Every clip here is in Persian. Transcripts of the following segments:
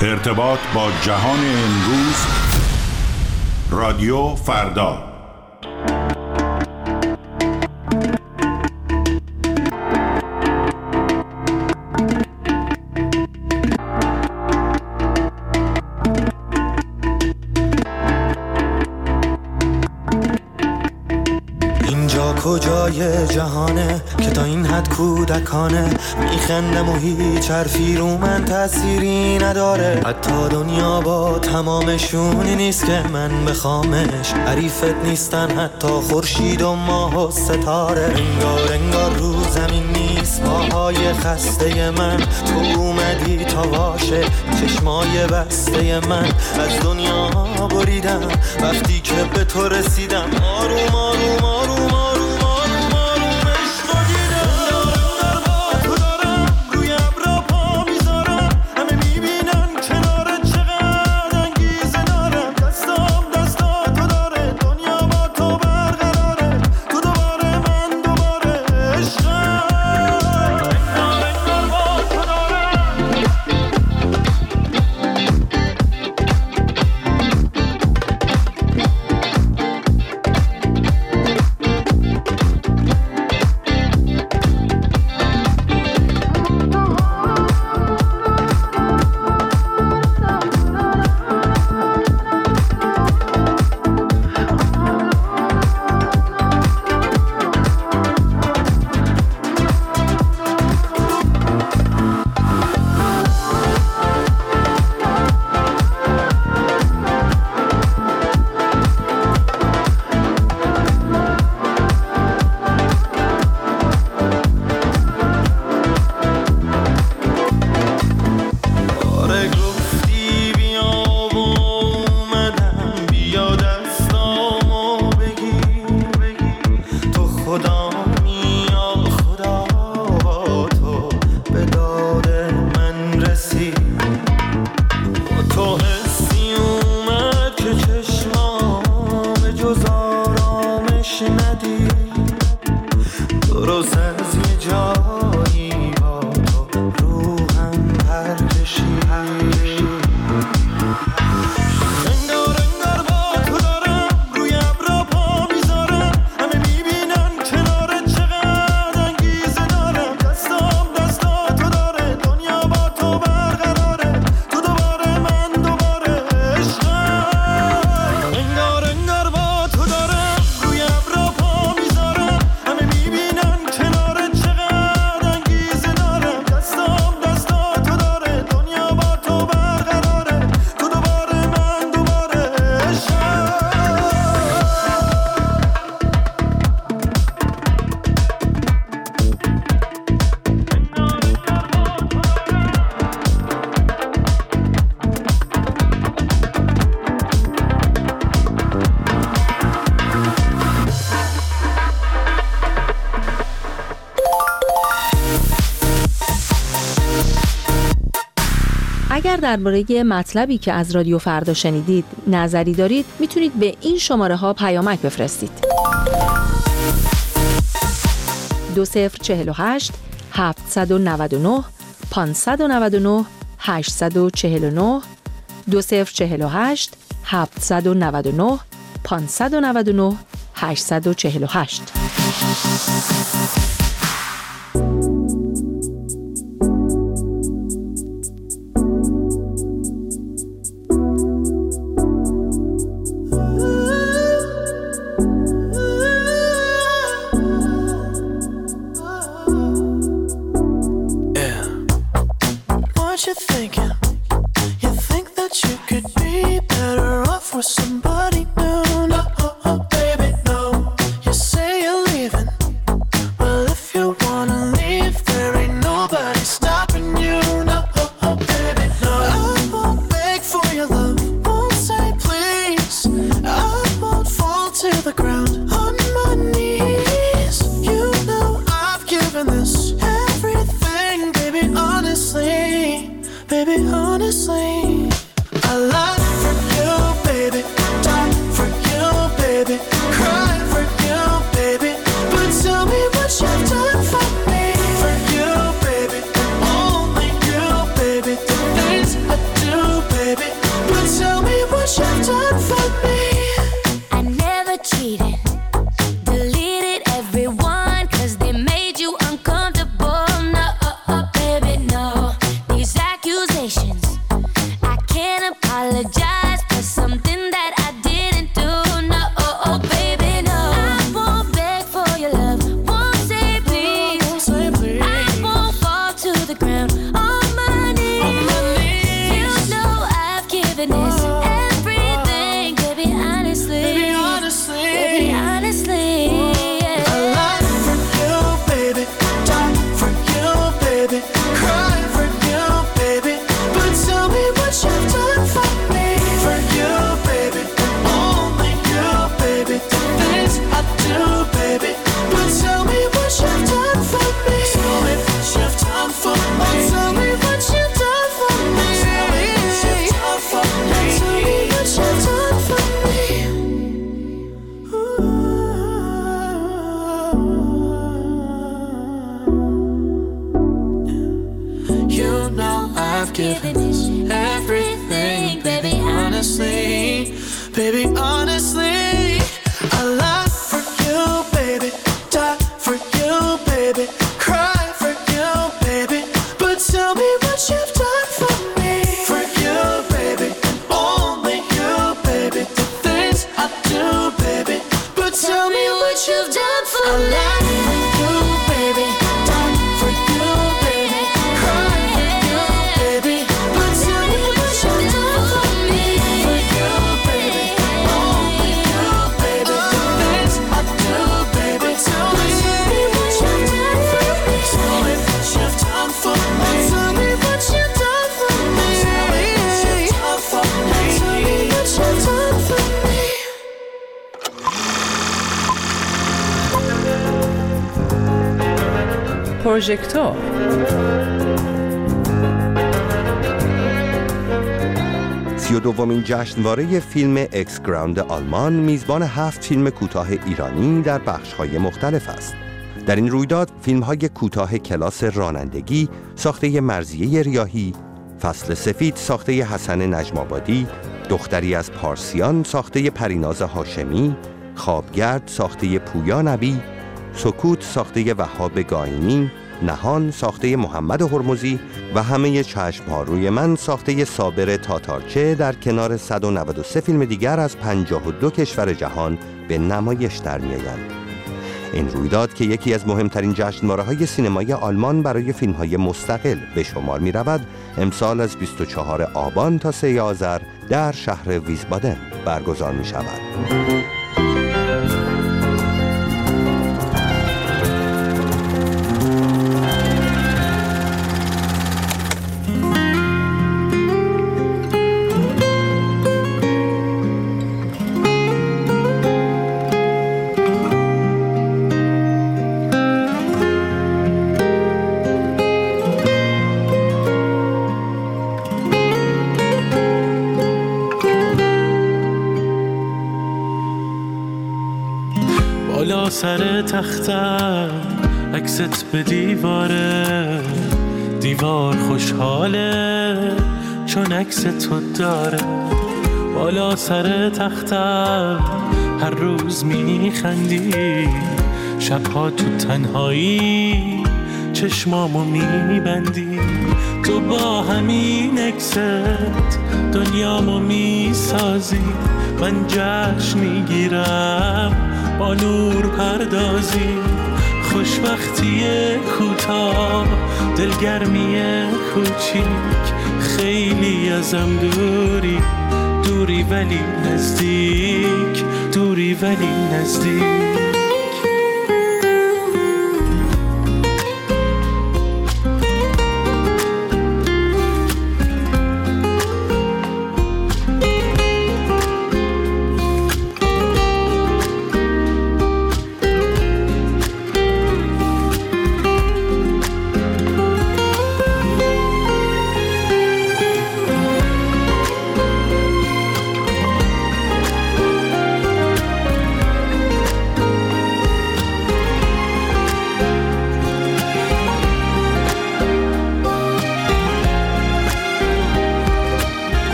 ارتباط با جهان امروز، رادیو فردا. کجای جهانه که تا این حد کودکانه میخندم و هیچ حرفی رو من تأثیری نداره. حتی دنیا با تمامشونی نیست که من بخوامش، حریفت نیستن حتی خورشید و ماه و ستاره. انگار رو زمین نیست پاهای خسته من، تو اومدی تا واشه چشمای بسته من. از دنیا بریدم وقتی که به تو رسیدم، آروم آروم آروم آروم اگر درباره مطلبی که از رادیو فردا شنیدید نظری دارید، میتونید به این شماره ها پیامک بفرستید. 2048 799 599 849 2048 799 599 848. Somebody new, no, baby, no. You say you're leaving, well, if you wanna leave, there ain't nobody stopping you, no, baby, no. I won't beg for your love, won't say please. I won't fall to the ground on my knees. You know I've given this everything, baby, honestly, baby, honestly. I lie for you, baby, die for you, baby, cry for you, baby, but tell me what you've done for me. For you, baby, only you, baby, the things I do. baby, but tell me what you've done for me. I never cheated, deleted everyone 'cause they made you uncomfortable. No, baby, no. These accusations, I can't apologize for something that I didn't do. No, baby, no. I won't beg for your love, won't say please. I won't fall to the ground on my knees. You know I've given this everything, baby, honestly. Baby, honestly. I lie for you, baby, die for you, baby, cry for you, baby, but tell me what you've done for me. For you, baby, only you, baby, the things I do, baby, but tell me what you've done for me. Tell me what you've done for me. Tell me what you've done for me. Tell me what you've done for me. Tell me what you've done for me. You know I've given everything, baby, honestly. Baby, honestly, I lie for you, baby, die for you, baby, cry for you, baby, but tell me what you've done for me. For you, baby, only you, baby, the things I do, baby, but tell me what you've done for me. I lie for you, baby, die for you, baby, cry for you, baby, but tell me what you've done for me. For you, baby, only you, baby, the things I do, baby, tell me what you've done for me. Tell me what you've done for me. Tell me what you've done for me. Tell me what you've done for me. Tell me what you've done for me. پروژکتور. دومین جشنواره فیلم اکس گراند آلمان میزبان 7 فیلم کوتاه ایرانی در بخش‌های مختلف است. در این رویداد فیلم‌های کوتاه کلاس رانندگی ساخته مرضیه ریاحی، فصل سفید ساخته حسن نجم‌آبادی، دختری از پارسیان ساخته پریناز هاشمی، خوابگرد ساخته پویا نبی، سکوت ساخته وهاب گاینی، نهان ساخته محمد هرمزی و همه چشم‌ها روی من ساخته صابر تاتارچه در کنار 193 فیلم دیگر از 52 کشور جهان به نمایش در می‌آیند. این رویداد که یکی از مهمترین جشنواره‌های سینمای آلمان برای فیلم‌های مستقل به شمار می‌رود، امسال از 24 آبان تا 3 آذر در شهر ویسبادن برگزار می‌شود. بالا سر تختم عکست به دیوار خوشحاله چون عکس تو داره. بالا سر تختم هر روز میخندی، شبها تو تنهایی چشمامو میبندی. تو با همین عکست دنیامو میسازی، من جشن میگیرم با نور پردازی. خوشبختی کوتاه، دلگرمی کوچیک، خیلی ازم دوری ولی نزدیک، دوری ولی نزدیک.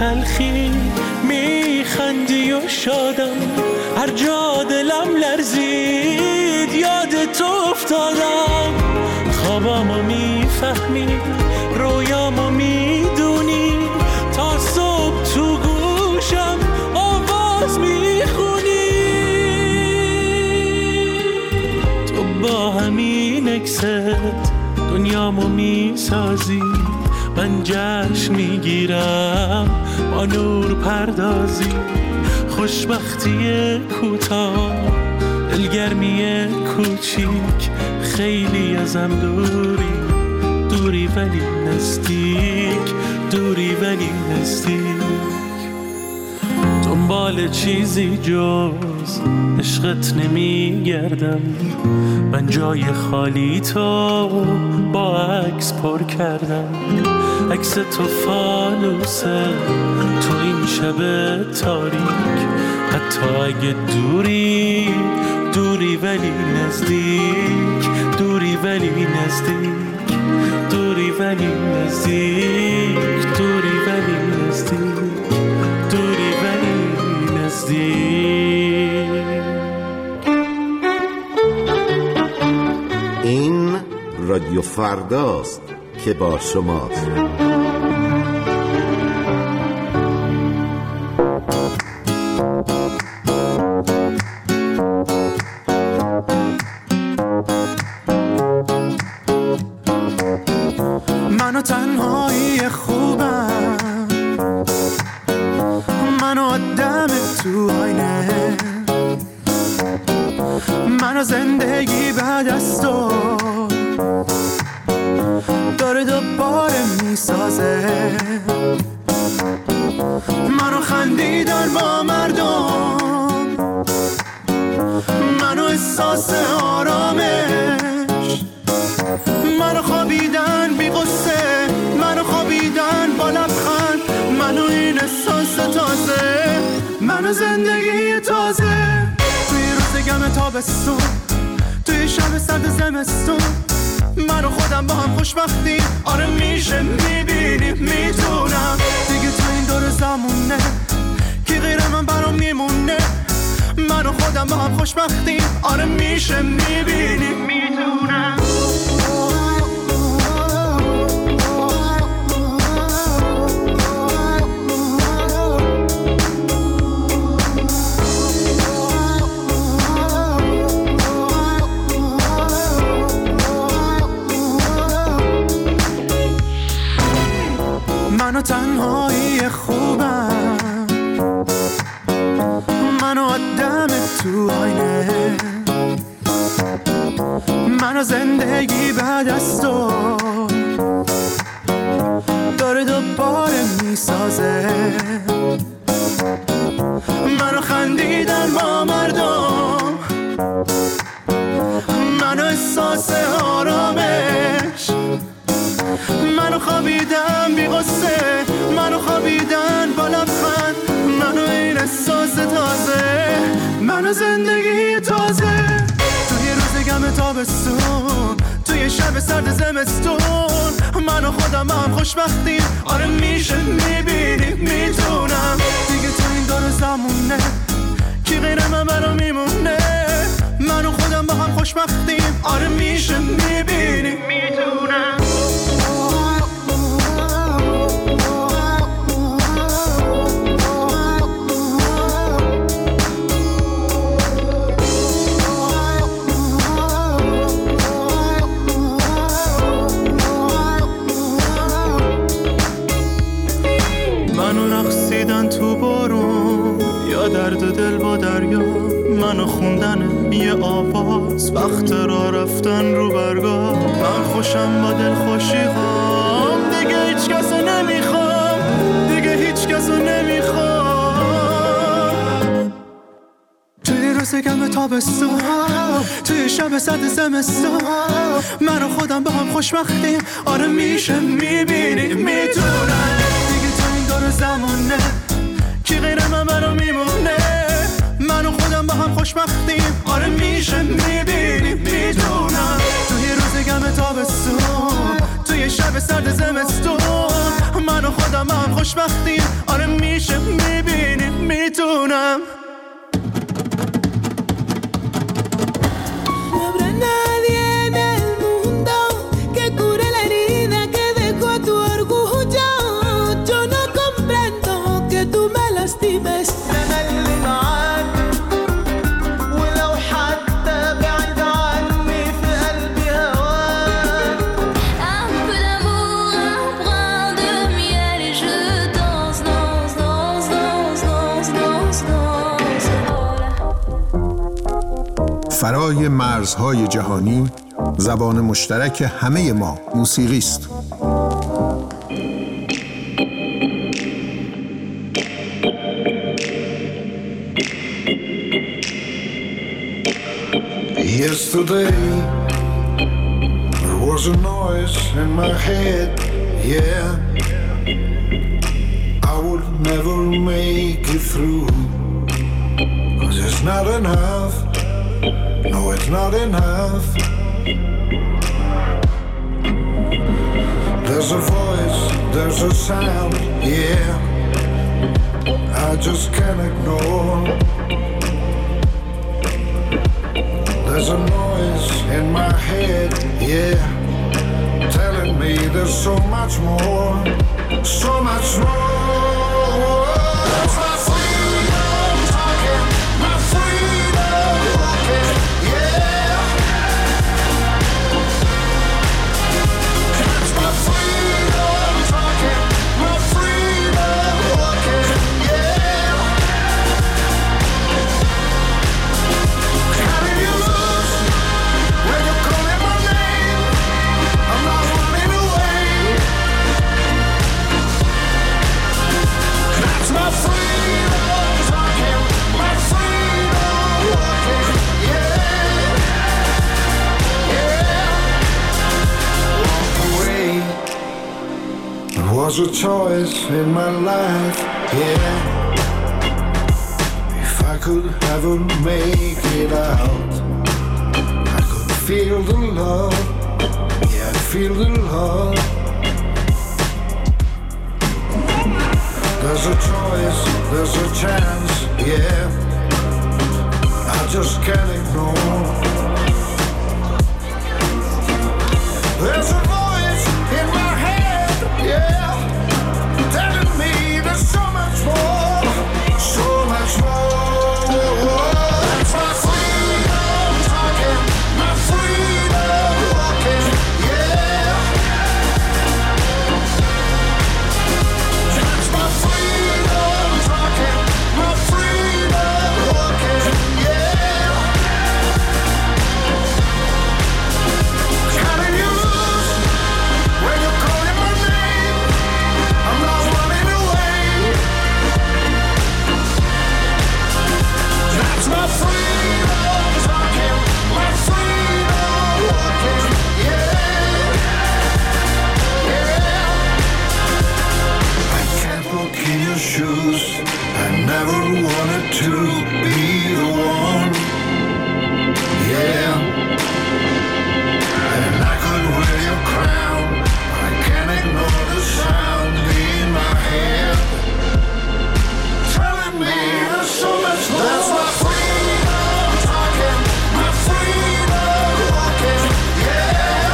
تلخی میخندی و شادم، هر جا دلم لرزید یاد تو افتادم. خوابامو میفهمی، رویامو میدونی، تا صبح تو گوشم آواز میخونی. تو با همین اکست دنیامو میسازی، من جشن میگیرم با نور پردازی. خوشبختی کوتاه، دلگرمی کوچیک، خیلی ازم دوری، دوری ولی نزدیک، دوری ولی نزدیک. دنبال چیزی جز عشقت نمیگردم، من جای خالی تو با عکس پر کردم. عکس تو فانوسه تو این شب تاریک، حتی اگه دوری، دوری ولی نزدیک، دوری ولی نزدیک، دوری ولی نزدیک، دوری ولی نزدیک، دوری ولی نزدیک. این رادیو فرداست که با شماست. منو تنهایی خوبم، منو آدم تو آینه، منو زندگی بعد از تو داره دوباره میسازه. منو خندیدن با مردم، منو احساس آرامش، منو خوابیدن بی غصه، منو خوابیدن با لبخند، منو این احساس تازه، منو زندگی تازه. توی روز گم تابستون، توی شب سرد زمستون، من و خودم با هم خوشبختیم. آره میشه میبینیم میتونم دیگه تو این دور زمونه کی غیر من برام میمونه. من و خودم با هم خوشبختیم. آره میشه میبینیم میتونم. منو تنهایی خوبم، منو آدم تو آینه، منو زندگی بعد از تو داره دوباره میسازه. منو خندیدن با مردم، منو احساس آرامش، منو خوابیدم بی غصه، منو خوابیدن با لبخند، منو این احساس تازه، منو زندگی تازه. توی روز گم تابستون، توی شب سرد زمستون، منو خودم با هم خوشبختیم. آره میشه میبینیم میتونم دیگه تو این دور زمونه کی غیر من برام میمونه. منو خودم با هم خوشبختیم. آره میشه میبینیم میتونم. تو بارون یا درد دل با دریا، منو خوندن یه آواز وقت را رفتن رو برگاه. من خوشم با دل خوشی هام، دیگه هیچ کسو نمیخوام، دیگه هیچ کسو نمیخوام. توی روز گم تابستون، توی شب سرد زمستون، منو خودم با هم خوشبختیم. آره میشه میبینی میتونم دیگه تو این دور زمونه کی غیر من برام میمونه. منو خودم با هم خوشبختیم. آره میشه میبینیم میدونم توی روز گم تابستون، توی شب سرد زمستون، منو خودم با هم خوشبختیم. آره نمیتونم فرای مرزهای جهانی، زبان مشترک همه ما موسیقی است. Yesterday there was a noise in my head, yeah. I would never make it through, 'cause it's not enough. No, it's not enough. There's a voice, there's a sound, yeah. I just can't ignore. There's a noise in my head, yeah, telling me there's so much more, so much more. That's my freedom talking, my freedom walking, yeah. That's my freedom talking, my freedom walking, yeah. How do you lose when you're calling my name? I'm not running away. That's my freedom talking, my freedom walking, yeah, yeah. Walk away. It was a choice in my life, yeah. If I could ever make it out, I could feel the love, yeah, I'd feel the love. There's a choice, there's a chance, yeah. I just can't ignore. There's a voice in my head, yeah, telling me there's so much more, so much more. That's my freedom talking, my freedom walking, yeah. That's my freedom talking, my freedom walking, yeah. How do you lose when you're calling my name? I'm not running away. That's my freedom talking, my freedom walking, yeah, yeah. I can't walk in your shoes. I never wanted to be the one, yeah. And I could wear your crown, but I can't ignore the sound in my head, telling me there's so much more. That's my freedom talking, my freedom walking, yeah.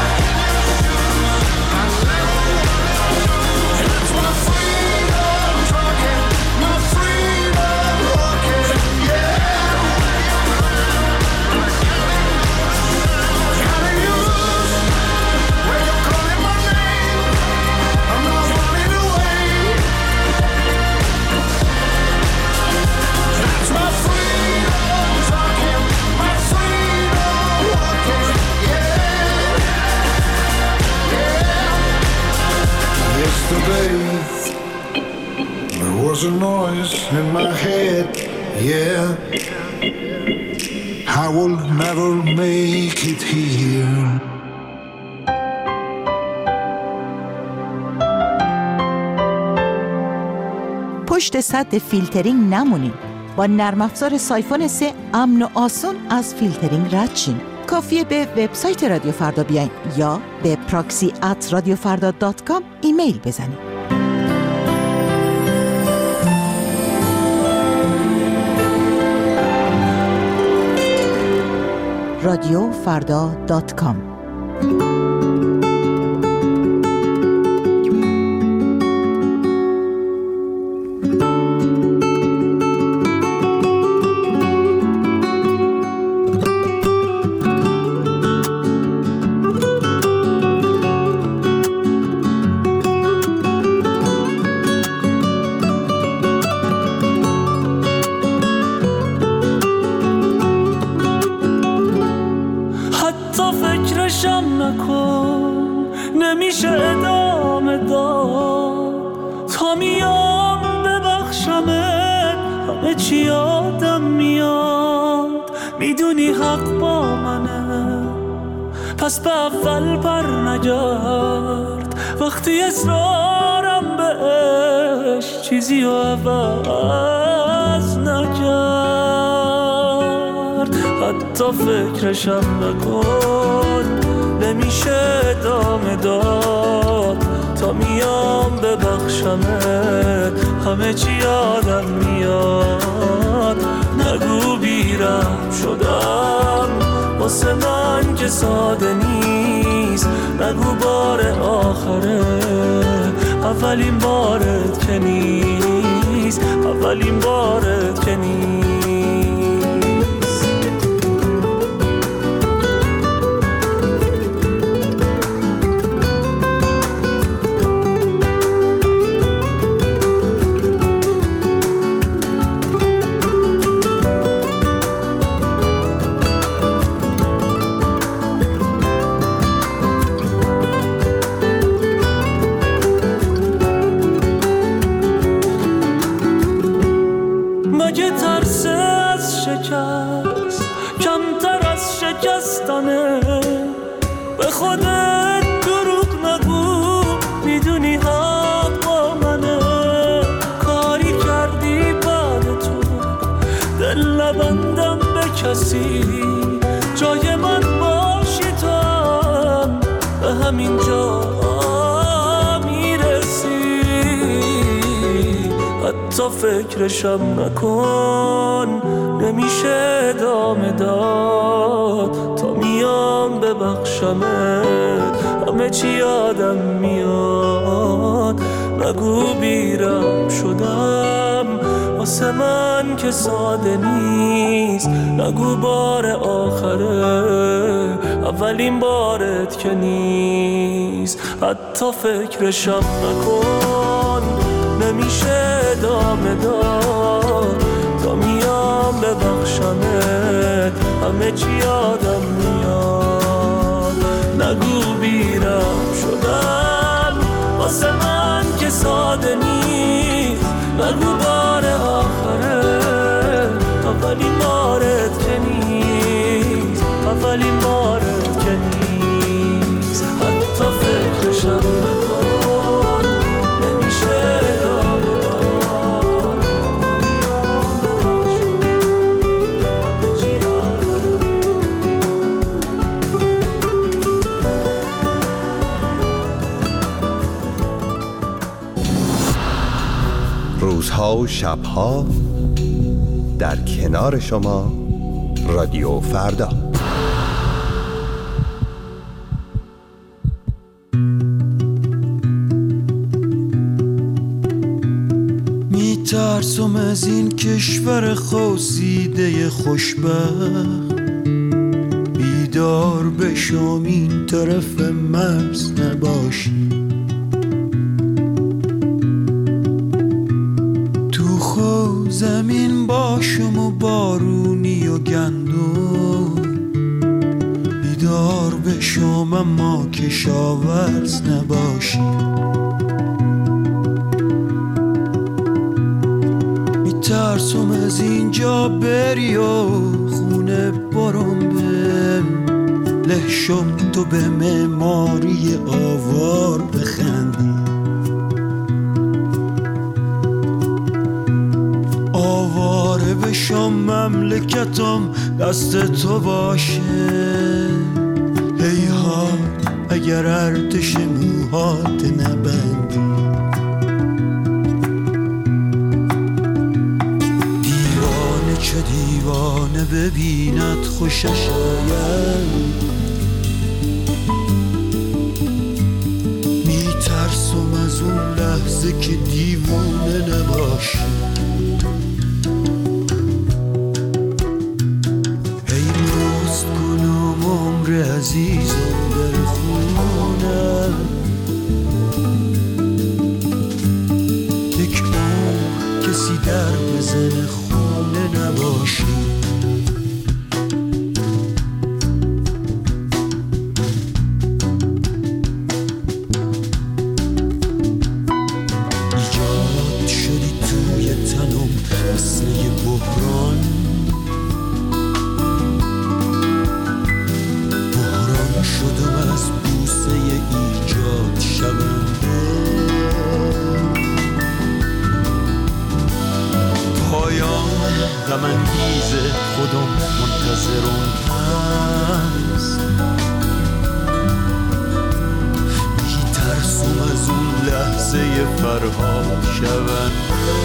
That's my freedom talking, my freedom walking, yeah. How do you lose when you're calling my name? I'm not running away. That's my freedom talking, my freedom walking, yeah, yeah. Yesterday there was a noise in my head, yeah. I will never make it here. پشت سد فیلترینگ نمونین. با نرم افزار سایفون 3 امن و آسون از فیلترینگ رد شین. کافیه به وبسایت رادیو فردا بیاین یا به proxy@radiofarda.com ایمیل بزنید. radiofrda.com. نمیشه ادامه داد تا میام ببخشمت، همه چی یادم میاد، میدونی حق با منه، پس به اول پر نگرد، وقتی اصرارم بهش چیزی رو عوض نکرد، حتی فکرشم نکن، نمیشه ادامه داد تا میام ببخشمت، همه چی یادم میاد، نگو بیرم شدم واسه من که ساده نیست، نگو بار آخره اولین بارت که نیست، اولین بارت که نیست. مگه ترس از شکست کمتر از شکستنه؟ به خودت دروغ نگو، میدونی حق با منه، کاری کردی بعد تو دل نبندم به کسی، جای من باشی تو هم به همین جا حتی فکرشم نکن، نمیشه ادامه داد تا میام ببخشمت، همه چی یادم میاد، نگو بیرم شدم واسه من که ساده نیست، نگو بار آخره اولین بارت که نیست، حتی فکرشم نکن، نمیشه ادامه داد تا میام ببخشمت، همه چی یادم میاد، نگو بیرم شدم واسه من که ساده نیست، نگو بار آخره اولین بارت که نیست، اولین بارت که نیست، حتی فکرشم نکن، نمیشه روزها و شبها در کنار شما رادیو فردا. میترسم از این کشور خواسیده خوشبخت، بیدار بشم این طرف مرز نباشی، زمین باشم و بارونی و گندم، بیدار بشم اما کشاورز نباشی، میترسم از اینجا بری و خونه برم بهم، لهشم تو به معماری آوار بخندی، آواره بشم مملکتم دست تو باشه، هیها اگر ارتش موهات نبندی، دیوانه چه دیوانه ببیند خوشش آید، میترسم از اون لحظه که دیوونه نباشی. هی پست کنم عمر عزیزم در خونه، یک عمر کسی در بزنه خونه نباشی. ایجاد شدی توی تنم مثل یه بحران، بحران شدم از بوسه ایجاد شونده. پایان غم انگیز خودم منتظرم هست، میترسم از اون لحظه فرهاد شونده.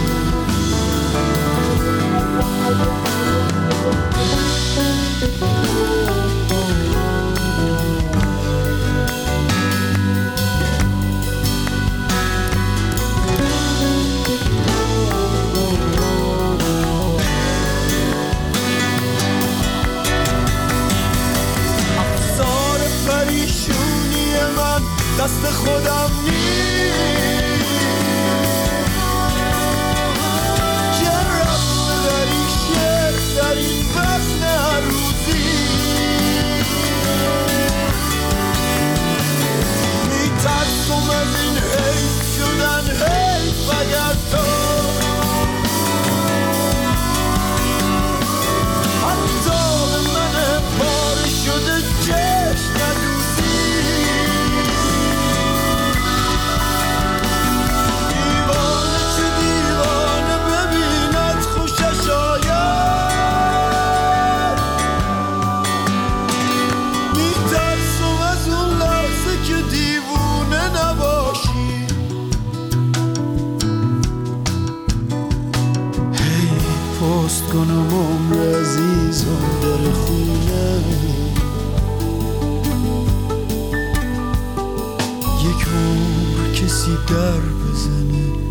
افسار پریشونی من دست خودم نیست، چه رفت در این شعر در این وزن هر روزی. میترسم از این حیف شدن حیف اگر تو حتی به من پاره شده چشم ندوزی. دیوانه چه دیوانه ببیند خوشش آید، میترسم از اون لحظه که دیوونه نباشی. هی پست کنم عمر عزیزم در خونه، یک عمر کسی در بزنه